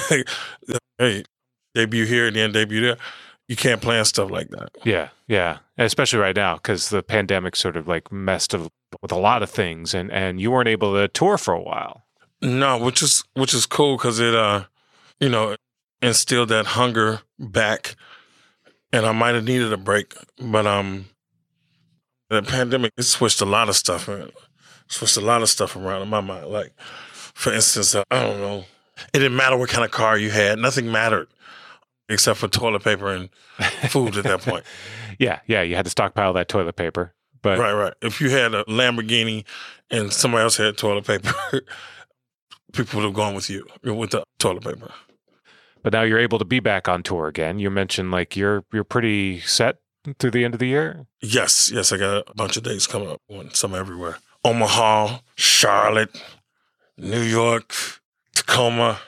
I: Hey, debut here and then debut there. You can't plan stuff like that.
J: Yeah, yeah. Especially right now, because the pandemic sort of like messed of, with a lot of things, and, and you weren't able to tour for a while.
I: No, which is which is cool because it, uh, you know, instilled that hunger back. And I might have needed a break, but um, the pandemic, it switched a lot of stuff. It switched a lot of stuff around in my mind. Like, for instance, uh, I don't know, it didn't matter what kind of car you had. Nothing mattered except for toilet paper and food at that point.
J: Yeah, yeah. You had to stockpile that toilet paper. But
I: Right, right. If you had a Lamborghini and somebody else had toilet paper, people would have gone with you with the toilet paper.
J: But now you're able to be back on tour again. You mentioned like you're you're pretty set through the end of the year.
I: Yes, yes. I got a bunch of dates coming up, one, some everywhere. Omaha, Charlotte, New York, Tacoma.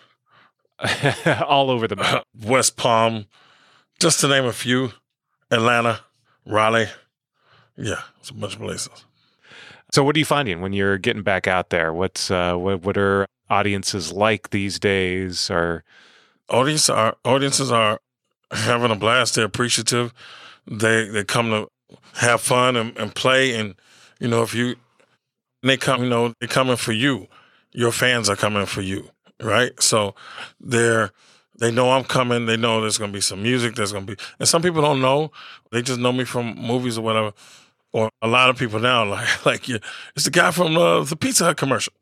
J: All over the map.
I: West Palm, just to name a few. Atlanta, Raleigh. Yeah, it's a bunch of places.
J: So what are you finding when you're getting back out there? What's uh, what, what are audiences like these days? Or
I: Audience are, audiences are having a blast. They're appreciative. They they come to have fun and, and play. And, you know, if you, they come, you know, they're coming for you. Your fans are coming for you, right? So they're, they know I'm coming. They know there's going to be some music. There's going to be, and some people don't know. They just know me from movies or whatever. Or a lot of people now, like, like yeah, it's the guy from uh, the Pizza Hut commercial,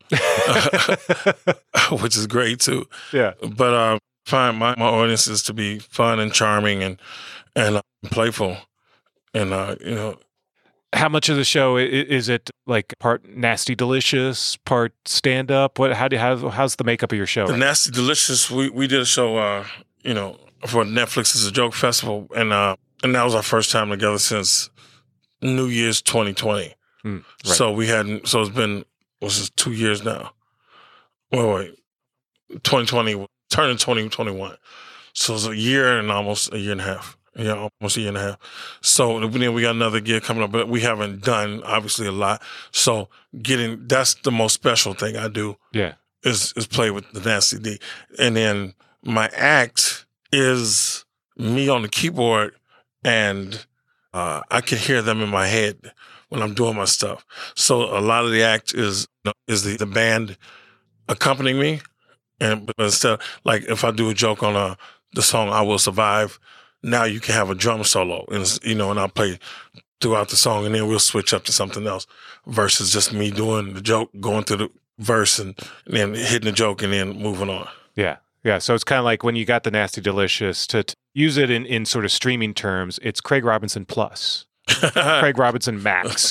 I: which is great too.
J: Yeah.
I: But I uh, find my, my audiences to be fun and charming and and uh, playful, and uh, you know.
J: How much of the show is it like part Nasty Delicious, part stand up? What? How do how, how's the makeup of your show?
I: The
J: right?
I: Nasty Delicious. We we did a show, uh, you know, for Netflix as a joke festival, and uh, and that was our first time together since New Year's twenty twenty.
J: Mm, right.
I: So we hadn't. So it's been what's this, two years now. Wait, wait, twenty twenty turning twenty twenty-one. So it's a year and almost a year and a half. Yeah, almost a year and a half. So then we got another gig coming up, but we haven't done obviously a lot. So getting that's the most special thing I do.
J: Yeah,
I: is is play with the Nasty D, and then my act is me on the keyboard, and uh, I can hear them in my head when I'm doing my stuff. So a lot of the act is is the, the band accompanying me, and but instead, like if I do a joke on a the song "I Will Survive." Now you can have a drum solo, and you know, and I'll play throughout the song, and then we'll switch up to something else, versus just me doing the joke, going through the verse, and, and then hitting the joke, and then moving on.
J: Yeah, yeah. So it's kind of like when you got the Nasty Delicious to, to use it in, in sort of streaming terms. It's Craig Robinson Plus, Craig Robinson Max.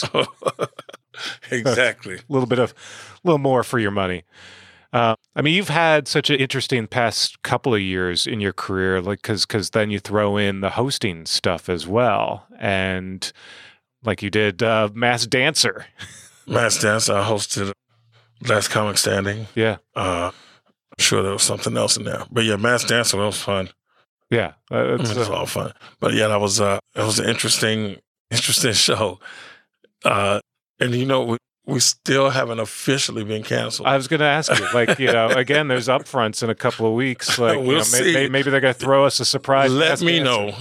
I: Exactly.
J: A little bit of, a little more for your money. Uh, I mean, you've had such an interesting past couple of years in your career, like because because then you throw in the hosting stuff as well, and like you did uh, Masked Dancer.
I: Masked Dancer, I hosted Last Comic Standing.
J: Yeah,
I: uh, I'm sure there was something else in there, but yeah, Masked Dancer, that was fun.
J: Yeah, uh,
I: it's, it was uh, all fun. But yeah, that was uh, it was an interesting, interesting show, uh, and you know. We, We still haven't officially been canceled.
J: I was going to ask you, like, you know, again, there's upfronts in a couple of weeks. Like,
I: we'll
J: you know,
I: see.
J: Maybe, maybe they're going to throw us a surprise.
I: Let me
J: answer.
I: know.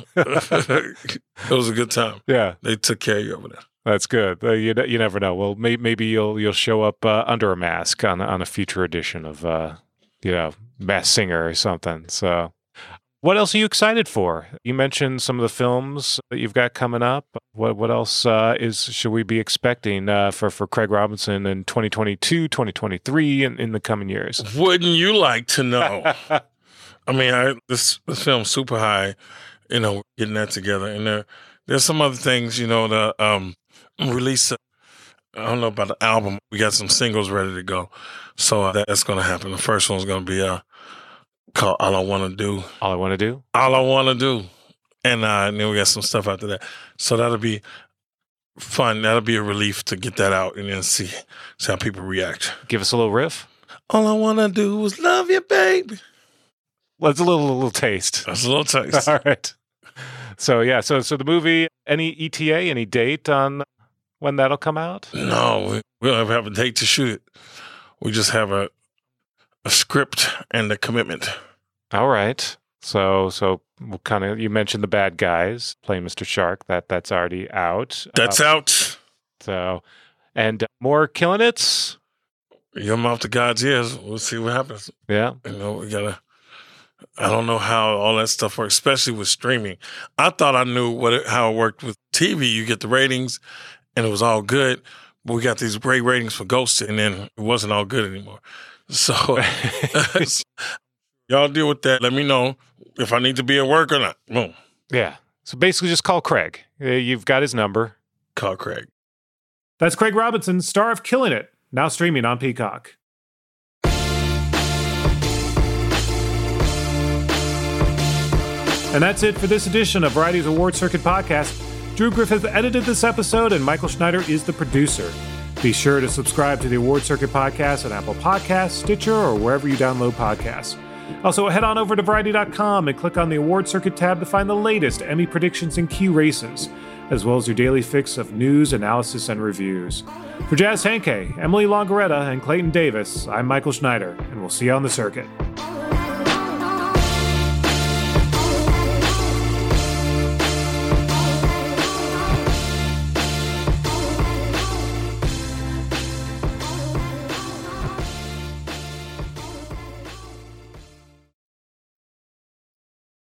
I: It was a good time.
J: Yeah,
I: they took care of you over there.
J: That's good. Uh, you you never know. Well, may, maybe you'll you'll show up uh, under a mask on on a future edition of uh, you know, Masked Singer or something. So. What else are you excited for? You mentioned some of the films that you've got coming up. What what else uh, is should we be expecting uh, for, for Craig Robinson in twenty twenty-two, twenty twenty-three, and in the coming years?
I: Wouldn't you like to know? I mean, I, this this film's super high, you know, getting that together. And there there's some other things, you know, the um, release, uh, I don't know about the album. We got some singles ready to go. So uh, that's going to happen. The first one's going to be... Uh, called All I Want to Do.
J: All I Want to Do?
I: All I Want to Do. And, uh, and then we got some stuff after that. So that'll be fun. That'll be a relief to get that out and then see, see how people react.
J: Give us a little riff.
I: All I want to do is love you, baby.
J: Well, it's a little, a little taste.
I: That's a little taste.
J: All right. So, yeah. So, so the movie, any E T A, any date on when that'll come out?
I: No, we, we don't have a date to shoot it. We just have a, a script and a commitment.
J: All right. So, so we'll kind of, you mentioned The Bad Guys, playing Mister Shark. That That's already out.
I: That's
J: uh,
I: out.
J: So, and uh, more Killing It's?
I: Your mouth to God's ears. We'll see what happens.
J: Yeah.
I: You know, we got to, I don't know how all that stuff works, especially with streaming. I thought I knew what it, how it worked with T V. You get the ratings and it was all good. But we got these great ratings for Ghosted and then it wasn't all good anymore. So y'all deal with that. Let me know if I need to be at work or not. Boom.
J: Yeah. So basically just call Craig. You've got his number.
I: Call Craig.
B: That's Craig Robinson, star of Killing It, now streaming on Peacock. And that's it for this edition of Variety's Award Circuit podcast. Drew Griffith edited this episode, and Michael Schneider is the producer. Be sure to subscribe to the Award Circuit podcast at Apple Podcasts, Stitcher, or wherever you download podcasts. Also, head on over to Variety dot com and click on the Award Circuit tab to find the latest Emmy predictions and key races, as well as your daily fix of news, analysis, and reviews. For Jazz Henke, Emily Longaretta, and Clayton Davis, I'm Michael Schneider, and we'll see you on the circuit.